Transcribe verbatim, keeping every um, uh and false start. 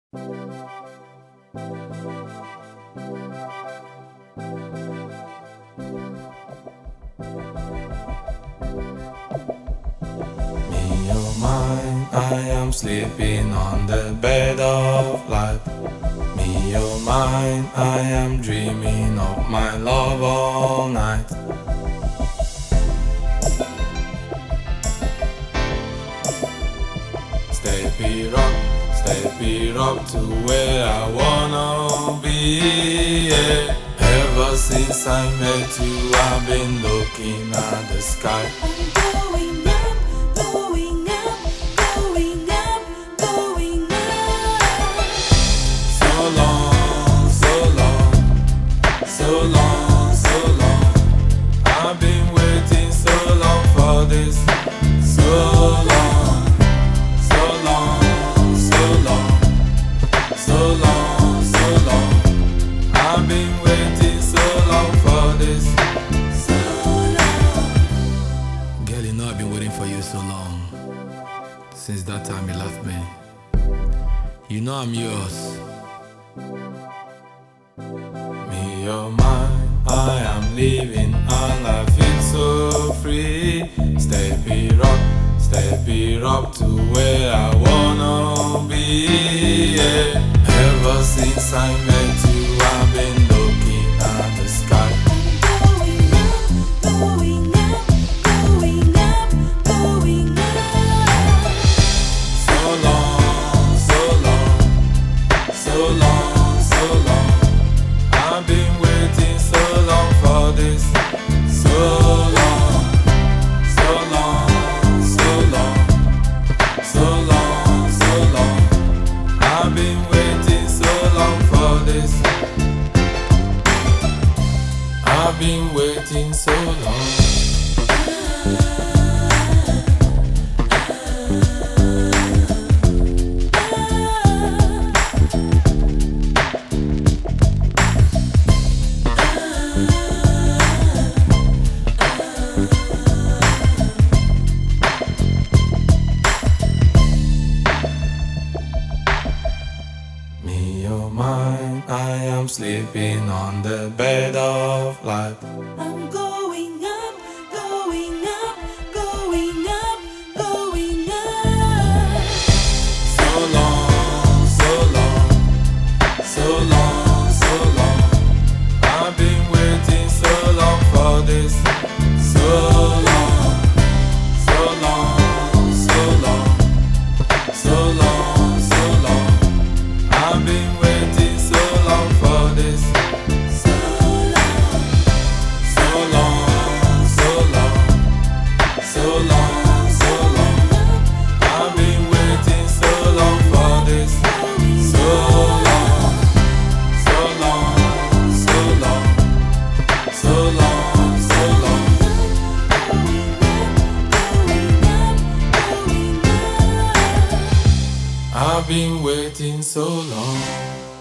Me, oh mine, I am sleeping on the bed of life. Me, oh mine, I am dreaming of my love all night. Step it up, step it up to where I wanna be, yeah. Ever since I met you, I've been looking at the sky. I'm going up, going up, going up, going up. So long, so long, so long, so long. I've been waiting so long for this. So long, so long, so long, so long, so long. I've been waiting so long for this. So long. Girl, you know I've been waiting for you so long. Since that time you left me. You know I'm yours. Me, you're mine. I am living and I feel so free. Step it up, step it up to where I wanna be, yeah. Ever since I met you, I've been looking at the sky. Going up, going up, going up, going up. So long, so long, so long, so long. I've been waiting so long for this. So long, so long, so long, so long, so long. I've been waiting so long for this. I've been waiting so long. Me, you're mine, I am sleeping on the bed of life. I'm going up, going up, going up, going up. So long, so long, so long, so long. I've been waiting so long for this. So long, so long, so long, so long, so long. I've been waiting so long for this. So long. So long, so long, so long, so long. I've been waiting so long for this. So long, so long, so long, so long, so long. I've been waiting so long.